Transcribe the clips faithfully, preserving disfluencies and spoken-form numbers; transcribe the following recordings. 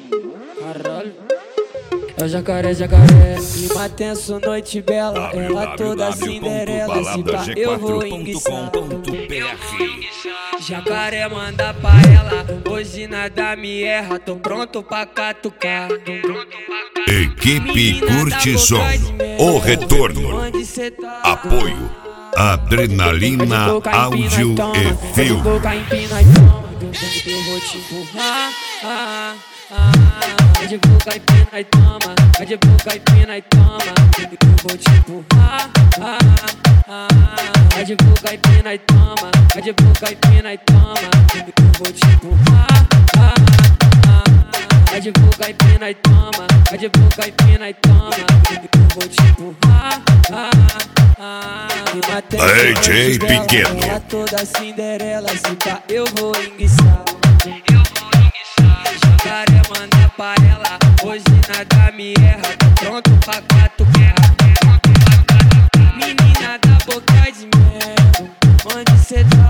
Caralho. É o jacaré, jacaré, clima tenso, noite bela. Ela toda Cinderela, se pá eu vou enguiçar. Jacaré manda pra ela, hoje nada me erra. Tô pronto pra catucar. Equipe Curte Som, o retorno. Apoio Adrenalina Áudio e Filme. Eu vou te empurrar, ah, ah, vai de boca e pina e toma, vai de boca e pina e toma. Eu vou te empurrar, ah, ah, vai de boca e pina e toma, vai de boca e pina e toma. Eu vou te empurrar, ah, ah, vai de boca e pina e toma, vai de boca e pina e toma. Eu vou te empurrar, ah, ah, D J Pequeno. Ela toda Cinderela, se pá eu vou enguiçar. Eu vou enguiçar. Jacaré manda pra ela, hoje nada me erra. Tô pronto pra catucar. Menina da boca de mel, onde cê tá?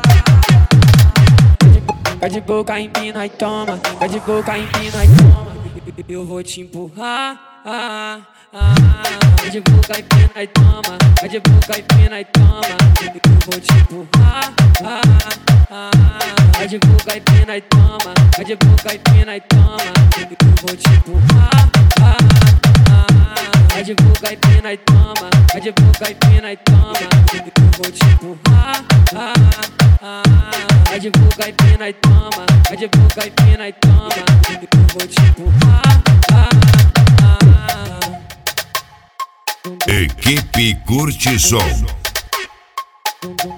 Vai de boca, empina e toma, vai de boca, empina e toma. Eu vou te empurrar, ah, ah, vai de boca, empina e toma, vai de boca, empina e toma. Eu vou te empurrar, ah, ah, vai de boca, empina e toma, vai de boca, empina e toma. Eu vou te empurrar, ah, ah, vai de boca, empina e toma, vai de boca, empina e toma. Eu vou te empurrar, ah, ah, vai de boca, empina e toma, vai de boca, empina e toma. Eu vou te empurrar, ah, ah. Equipe Curte Som.